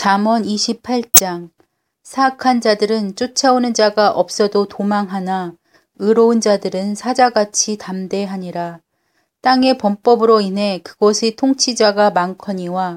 잠언 28장. 사악한 자들은 쫓아오는 자가 없어도 도망하나 의로운 자들은 사자같이 담대하니라. 땅의 범법으로 인해 그곳의 통치자가 많거니와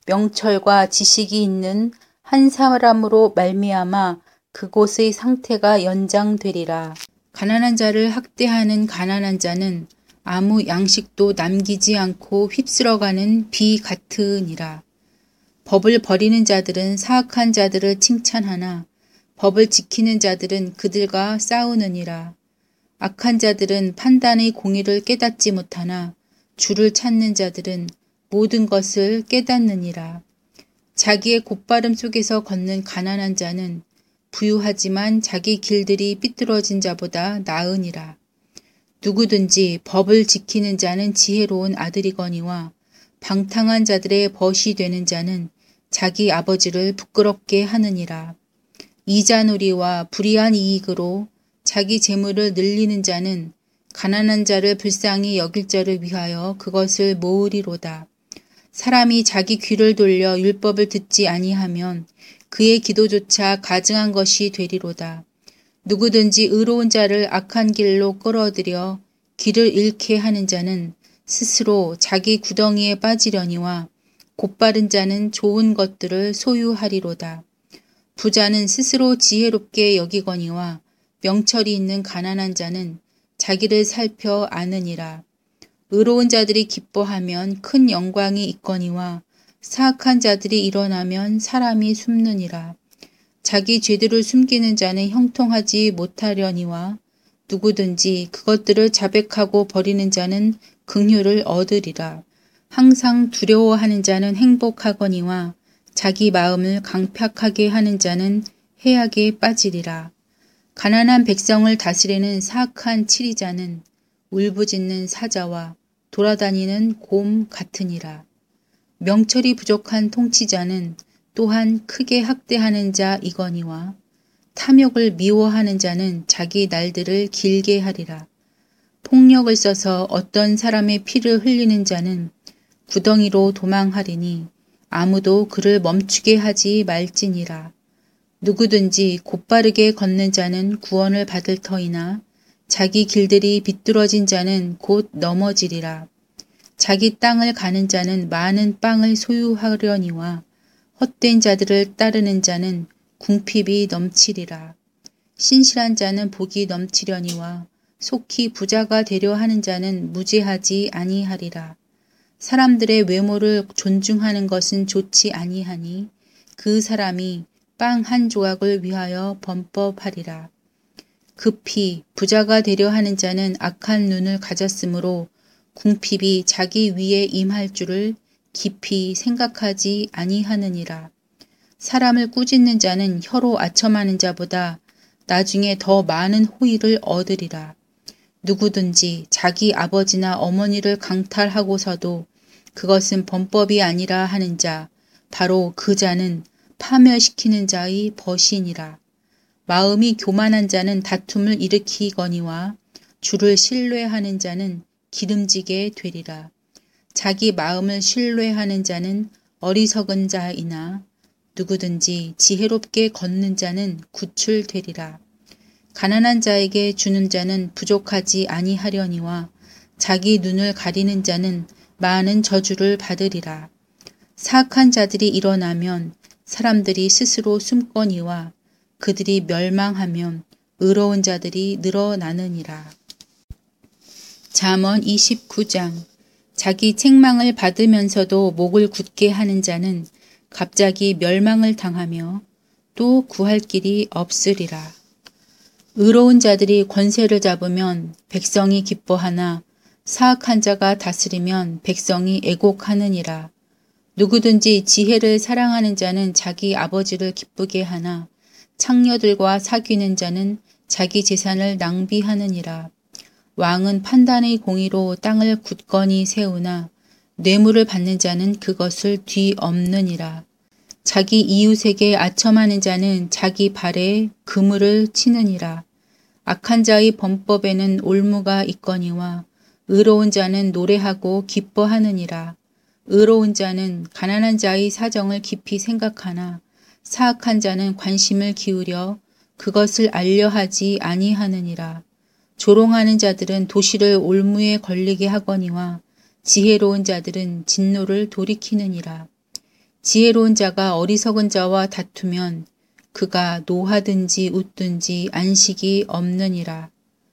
명철과 지식이 있는 한 사람으로 말미암아 그곳의 상태가 연장되리라. 가난한 자를 학대하는 가난한 자는 아무 양식도 남기지 않고 휩쓸어가는 비 같으니라. 법을 버리는 자들은 사악한 자들을 칭찬하나 법을 지키는 자들은 그들과 싸우느니라. 악한 자들은 판단의 공의를 깨닫지 못하나 주를 찾는 자들은 모든 것을 깨닫느니라. 자기의 곧바름 속에서 걷는 가난한 자는 부유하지만 자기 길들이 삐뚤어진 자보다 나으니라. 누구든지 법을 지키는 자는 지혜로운 아들이거니와 방탕한 자들의 벗이 되는 자는 자기 아버지를 부끄럽게 하느니라. 이자놀이와 불의한 이익으로 자기 재물을 늘리는 자는 가난한 자를 불쌍히 여길 자를 위하여 그것을 모으리로다. 사람이 자기 귀를 돌려 율법을 듣지 아니하면 그의 기도조차 가증한 것이 되리로다. 누구든지 의로운 자를 악한 길로 끌어들여 길을 잃게 하는 자는 스스로 자기 구덩이에 빠지려니와 곧바른 자는 좋은 것들을 소유하리로다. 부자는 스스로 지혜롭게 여기거니와 명철이 있는 가난한 자는 자기를 살펴 아느니라. 의로운 자들이 기뻐하면 큰 영광이 있거니와 사악한 자들이 일어나면 사람이 숨느니라. 자기 죄들을 숨기는 자는 형통하지 못하려니와 누구든지 그것들을 자백하고 버리는 자는 긍휼을 얻으리라. 항상 두려워하는 자는 행복하거니와 자기 마음을 강팍하게 하는 자는 해악에 빠지리라. 가난한 백성을 다스리는 사악한 치리자는 울부짖는 사자와 돌아다니는 곰 같으니라. 명철이 부족한 통치자는 또한 크게 학대하는 자이거니와 탐욕을 미워하는 자는 자기 날들을 길게 하리라. 폭력을 써서 어떤 사람의 피를 흘리는 자는 구덩이로 도망하리니 아무도 그를 멈추게 하지 말지니라. 누구든지 곧바르게 걷는 자는 구원을 받을 터이나 자기 길들이 비뚤어진 자는 곧 넘어지리라. 자기 땅을 가는 자는 많은 빵을 소유하려니와 헛된 자들을 따르는 자는 궁핍이 넘치리라. 신실한 자는 복이 넘치려니와 속히 부자가 되려 하는 자는 무죄하지 아니하리라. 사람들의 외모를 존중하는 것은 좋지 아니하니 그 사람이 빵 한 조각을 위하여 범법하리라. 급히 부자가 되려 하는 자는 악한 눈을 가졌으므로 궁핍이 자기 위에 임할 줄을 깊이 생각하지 아니하느니라. 사람을 꾸짖는 자는 혀로 아첨하는 자보다 나중에 더 많은 호의를 얻으리라. 누구든지 자기 아버지나 어머니를 강탈하고서도 그것은 범법이 아니라 하는 자, 바로 그 자는 파멸시키는 자의 벗이니라. 마음이 교만한 자는 다툼을 일으키거니와 주를 신뢰하는 자는 기름지게 되리라. 자기 마음을 신뢰하는 자는 어리석은 자이나 누구든지 지혜롭게 걷는 자는 구출되리라. 가난한 자에게 주는 자는 부족하지 아니하려니와 자기 눈을 가리는 자는 많은 저주를 받으리라. 사악한 자들이 일어나면 사람들이 스스로 숨거니와 그들이 멸망하면 의로운 자들이 늘어나느니라. 잠언 29장. 자기 책망을 받으면서도 목을 굳게 하는 자는 갑자기 멸망을 당하며 또 구할 길이 없으리라. 의로운 자들이 권세를 잡으면 백성이 기뻐하나 사악한 자가 다스리면 백성이 애곡하느니라. 누구든지 지혜를 사랑하는 자는 자기 아버지를 기쁘게 하나 창녀들과 사귀는 자는 자기 재산을 낭비하느니라. 왕은 판단의 공의로 땅을 굳건히 세우나 뇌물을 받는 자는 그것을 뒤엎느니라. 자기 이웃에게 아첨하는 자는 자기 발에 그물을 치느니라. 악한 자의 범법에는 올무가 있거니와 의로운 자는 노래하고 기뻐하느니라. 의로운 자는 가난한 자의 사정을 깊이 생각하나 사악한 자는 관심을 기울여 그것을 알려하지 아니하느니라. 조롱하는 자들은 도시를 올무에 걸리게 하거니와 지혜로운 자들은 진노를 돌이키느니라. 지혜로운 자가 어리석은 자와 다투면 그가 노하든지 웃든지 안식이 없느니라.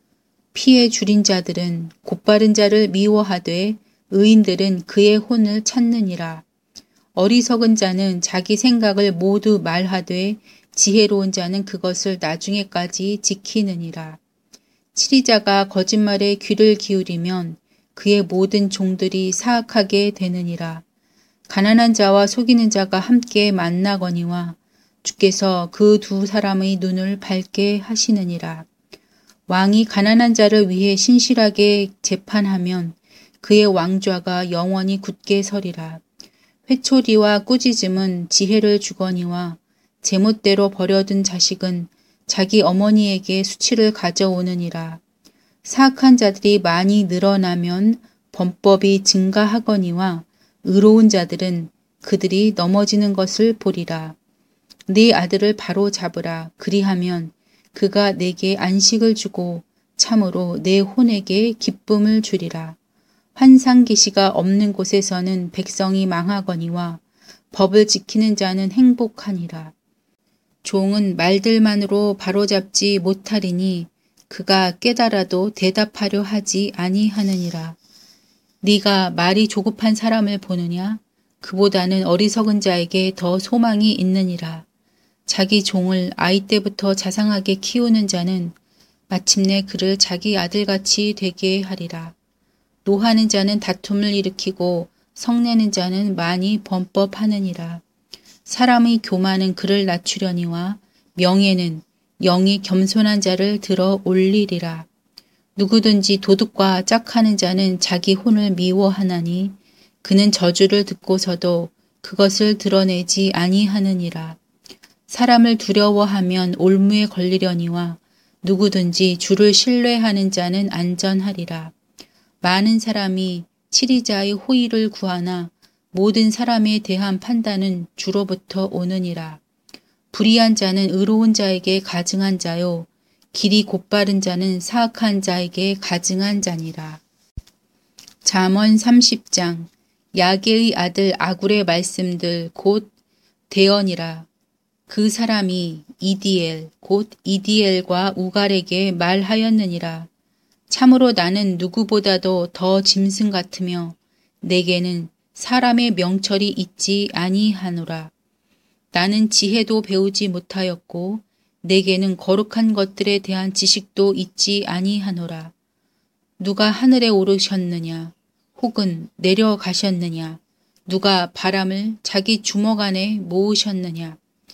피에 줄인 자들은 곧바른 자를 미워하되 의인들은 그의 혼을 찾느니라. 어리석은 자는 자기 생각을 모두 말하되 지혜로운 자는 그것을 나중에까지 지키느니라. 치리자가 거짓말에 귀를 기울이면 그의 모든 종들이 사악하게 되느니라. 가난한 자와 속이는 자가 함께 만나거니와 주께서 그 두 사람의 눈을 밝게 하시느니라. 왕이 가난한 자를 위해 신실하게 재판하면 그의 왕좌가 영원히 굳게 서리라. 회초리와 꾸짖음은 지혜를 주거니와 제멋대로 버려둔 자식은 자기 어머니에게 수치를 가져오느니라. 사악한 자들이 많이 늘어나면 범법이 증가하거니와 의로운 자들은 그들이 넘어지는 것을 보리라. 네 아들을 바로 잡으라. 그리하면 그가 내게 안식을 주고 참으로 내 혼에게 기쁨을 주리라. 환상 계시가 없는 곳에서는 백성이 망하거니와 법을 지키는 자는 행복하니라. 종은 말들만으로 바로잡지 못하리니 그가 깨달아도 대답하려 하지 아니하느니라. 네가 말이 조급한 사람을 보느냐? 그보다는 어리석은 자에게 더 소망이 있느니라. 자기 종을 아이 때부터 자상하게 키우는 자는 마침내 그를 자기 아들같이 되게 하리라. 노하는 자는 다툼을 일으키고 성내는 자는 많이 범법하느니라. 사람의 교만은 그를 낮추려니와 명예는 영이 겸손한 자를 들어 올리리라. 누구든지 도둑과 짝하는 자는 자기 혼을 미워하나니 그는 저주를 듣고서도 그것을 드러내지 아니하느니라. 사람을 두려워하면 올무에 걸리려니와 누구든지 주를 신뢰하는 자는 안전하리라. 많은 사람이 치리자의 호의를 구하나 모든 사람에 대한 판단은 주로부터 오느니라. 불의한 자는 의로운 자에게 가증한 자요 길이 곧바른 자는 사악한 자에게 가증한 자니라. 잠언 30장. 야게의 아들 아굴의 말씀들 곧 대언이라. 그 사람이 이디엘 곧 이디엘과 우갈에게 말하였느니라. 참으로 나는 누구보다도 더 짐승 같으며 내게는 사람의 명철이 있지 아니하노라. 나는 지혜도 배우지 못하였고 내게는 거룩한 것들에 대한 지식도 있지 아니하노라. 누가 하늘에 오르셨느냐 혹은 내려가셨느냐 누가 바람을 자기 주먹 안에 모으셨느냐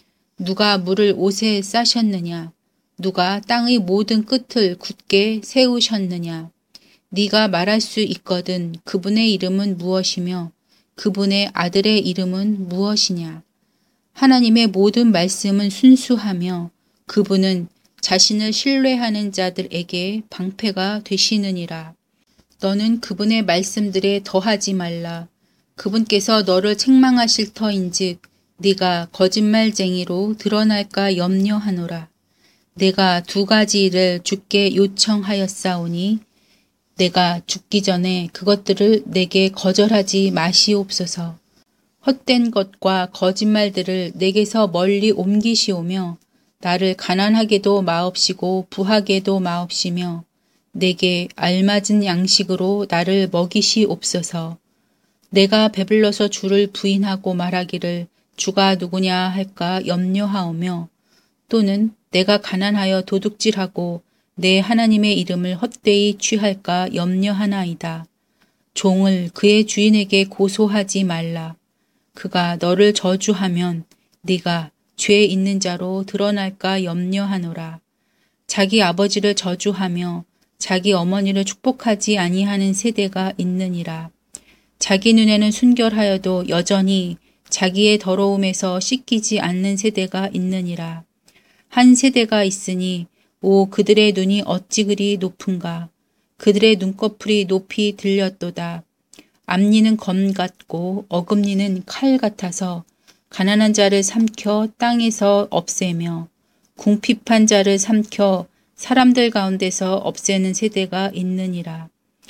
누가 물을 옷에 싸셨느냐 누가 땅의 모든 끝을 굳게 세우셨느냐 네가 말할 수 있거든 그분의 이름은 무엇이며 그분의 아들의 이름은 무엇이냐. 하나님의 모든 말씀은 순수하며 그분은 자신을 신뢰하는 자들에게 방패가 되시느니라. 너는 그분의 말씀들에 더하지 말라. 그분께서 너를 책망하실 터인즉 네가 거짓말쟁이로 드러날까 염려하노라. 내가 두 가지 일을 주께 요청하였사오니 내가 죽기 전에 그것들을 내게 거절하지 마시옵소서. 헛된 것과 거짓말들을 내게서 멀리 옮기시오며 나를 가난하게도 마옵시고 부하게도 마옵시며 내게 알맞은 양식으로 나를 먹이시옵소서. 내가 배불러서 주를 부인하고 말하기를 주가 누구냐 할까 염려하오며 또는 내가 가난하여 도둑질하고 내 하나님의 이름을 헛되이 취할까 염려하나이다. 종을 그의 주인에게 고소하지 말라. 그가 너를 저주하면 네가 죄 있는 자로 드러날까 염려하노라. 자기 아버지를 저주하며 자기 어머니를 축복하지 아니하는 세대가 있느니라. 자기 눈에는 순결하여도 여전히 자기의 더러움에서 씻기지 않는 세대가 있느니라. 한 세대가 있으니 오 그들의 눈이 어찌 그리 높은가. 그들의 눈꺼풀이 높이 들렸도다. 앞니는 검 같고 어금니는 칼 같아서 가난한 자를 삼켜 땅에서 없애며 궁핍한 자를 삼켜 사람들 가운데서 없애는 세대가 있느니라.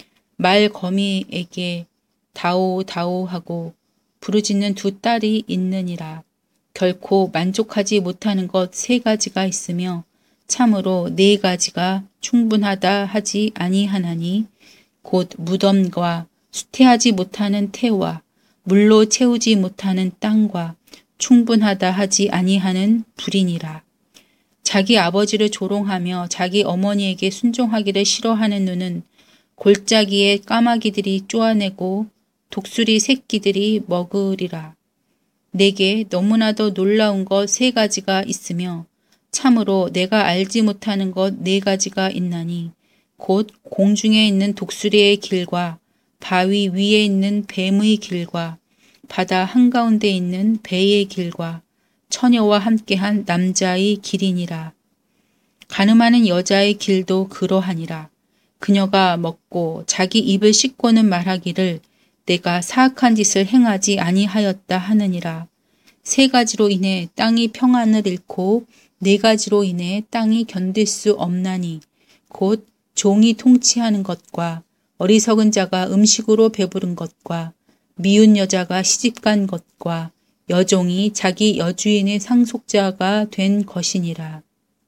말거미에게 다오 다오 하고 부르짖는 두 딸이 있느니라. 결코 만족하지 못하는 것 세 가지가 있으며 참으로 네 가지가 충분하다 하지 아니하나니 곧 무덤과 수태하지 못하는 태와 물로 채우지 못하는 땅과 충분하다 하지 아니하는 불이니라. 자기 아버지를 조롱하며 자기 어머니에게 순종하기를 싫어하는 눈은 골짜기에 까마귀들이 쪼아내고 독수리 새끼들이 먹으리라. 내게 너무나도 놀라운 것 세 가지가 있으며 참으로 내가 알지 못하는 것 네 가지가 있나니 곧 공중에 있는 독수리의 길과 바위 위에 있는 뱀의 길과 바다 한가운데 있는 배의 길과 처녀와 함께한 남자의 길이니라. 가늠하는 여자의 길도 그러하니라. 그녀가 먹고 자기 입을 씻고는 말하기를 내가 사악한 짓을 행하지 아니하였다 하느니라. 세 가지로 인해 땅이 평안을 잃고 네 가지로 인해 땅이 견딜 수 없나니 곧 종이 통치하는 것과 어리석은 자가 음식으로 배부른 것과 미운 여자가 시집간 것과 여종이 자기 여주인의 상속자가 된 것이니라.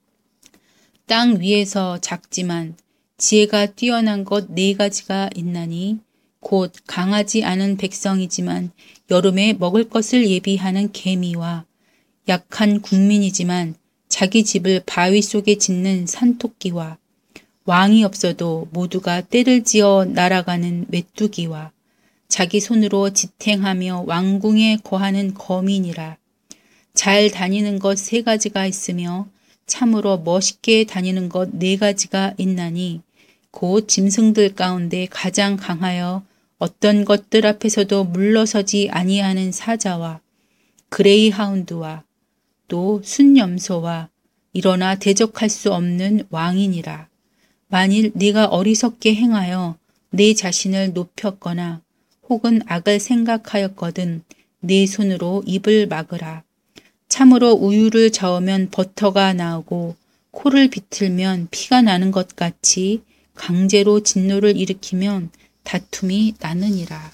땅 위에서 작지만 지혜가 뛰어난 것 네 가지가 있나니 곧 강하지 않은 백성이지만 여름에 먹을 것을 예비하는 개미와 약한 국민이지만 자기 집을 바위 속에 짓는 산토끼와 왕이 없어도 모두가 떼를 지어 날아가는 메뚜기와 자기 손으로 지탱하며 왕궁에 거하는 거민이라. 잘 다니는 것 세 가지가 있으며 참으로 멋있게 다니는 것 네 가지가 있나니 곧 짐승들 가운데 가장 강하여 어떤 것들 앞에서도 물러서지 아니하는 사자와 그레이하운드와 또 순염소와 일어나 대적할 수 없는 왕이니라. 만일 네가 어리석게 행하여 네 자신을 높였거나 혹은 악을 생각하였거든 네 손으로 입을 막으라. 참으로 우유를 저으면 버터가 나오고 코를 비틀면 피가 나는 것 같이 강제로 진노를 일으키면 다툼이 나느니라.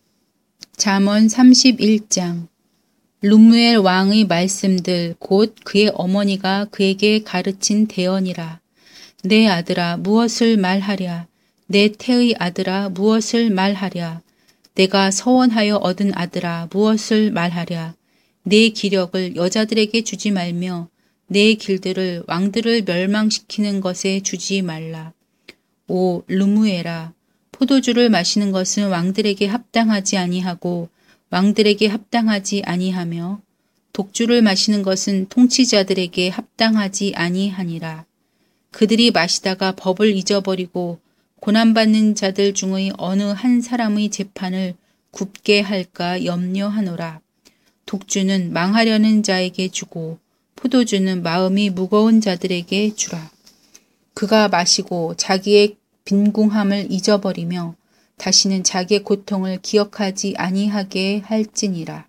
잠언 31장. 르무엘 왕의 말씀들 곧 그의 어머니가 그에게 가르친 대언이라. 내 아들아 무엇을 말하랴. 내 태의 아들아 무엇을 말하랴. 내가 서원하여 얻은 아들아 무엇을 말하랴. 내 기력을 여자들에게 주지 말며 내 길들을 왕들을 멸망시키는 것에 주지 말라. 오 르무엘아, 포도주를 마시는 것은 왕들에게 합당하지 아니하고 왕들에게 합당하지 아니하며 독주를 마시는 것은 통치자들에게 합당하지 아니하니라. 그들이 마시다가 법을 잊어버리고 고난받는 자들 중의 어느 한 사람의 재판을 굽게 할까 염려하노라. 독주는 망하려는 자에게 주고 포도주는 마음이 무거운 자들에게 주라. 그가 마시고 자기의 빈궁함을 잊어버리며 다시는 자기의 고통을 기억하지 아니하게 할지니라.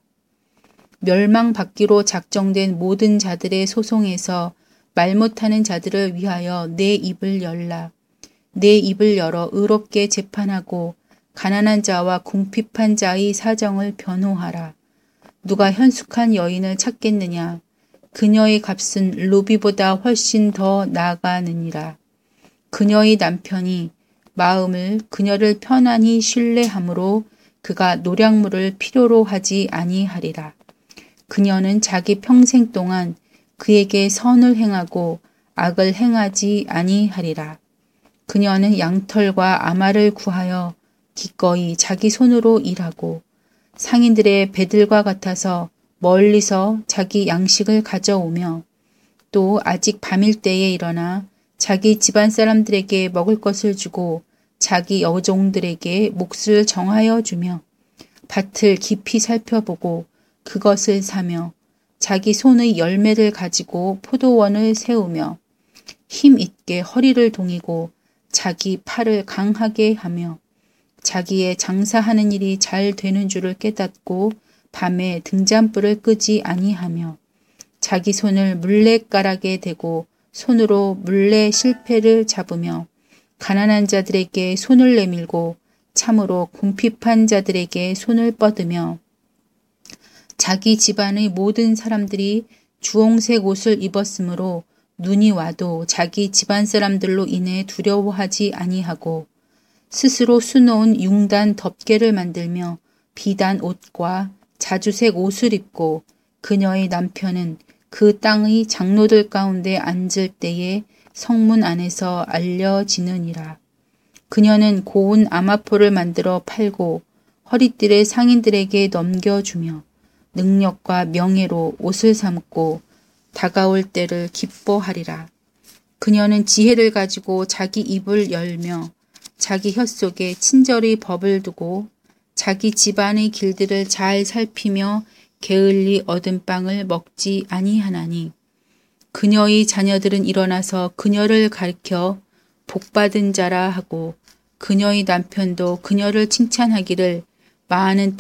멸망받기로 작정된 모든 자들의 소송에서 말 못하는 자들을 위하여 내 입을 열라. 내 입을 열어 의롭게 재판하고 가난한 자와 궁핍한 자의 사정을 변호하라. 누가 현숙한 여인을 찾겠느냐. 그녀의 값은 루비보다 훨씬 더 나아가느니라. 그녀의 남편이 마음을 그녀를 편안히 신뢰하므로 그가 노략물을 필요로 하지 아니하리라. 그녀는 자기 평생 동안 그에게 선을 행하고 악을 행하지 아니하리라. 그녀는 양털과 아마를 구하여 기꺼이 자기 손으로 일하고 상인들의 배들과 같아서 멀리서 자기 양식을 가져오며 또 아직 밤일 때에 일어나 자기 집안 사람들에게 먹을 것을 주고 자기 여종들에게 몫을 정하여 주며 밭을 깊이 살펴보고 그것을 사며 자기 손의 열매를 가지고 포도원을 세우며 힘 있게 허리를 동이고 자기 팔을 강하게 하며 자기의 장사하는 일이 잘 되는 줄을 깨닫고 밤에 등잔불을 끄지 아니하며 자기 손을 물레가락에 대고 손으로 물레 실패를 잡으며 가난한 자들에게 손을 내밀고 참으로 궁핍한 자들에게 손을 뻗으며 자기 집안의 모든 사람들이 주홍색 옷을 입었으므로 눈이 와도 자기 집안 사람들로 인해 두려워하지 아니하고 스스로 수놓은 융단 덮개를 만들며 비단 옷과 자주색 옷을 입고 그녀의 남편은 그 땅의 장로들 가운데 앉을 때에 성문 안에서 알려지느니라. 그녀는 고운 아마포를 만들어 팔고 허리띠를 상인들에게 넘겨주며 능력과 명예로 옷을 삼고 다가올 때를 기뻐하리라. 그녀는 지혜를 가지고 자기 입을 열며 자기 혀 속에 친절의 법을 두고 자기 집안의 길들을 잘 살피며 게을리 얻은 빵을 먹지 아니하나니 그녀의 자녀들은 일어나서 그녀를 가리켜 복받은 자라 하고 그녀의 남편도 그녀를 칭찬하기를 많은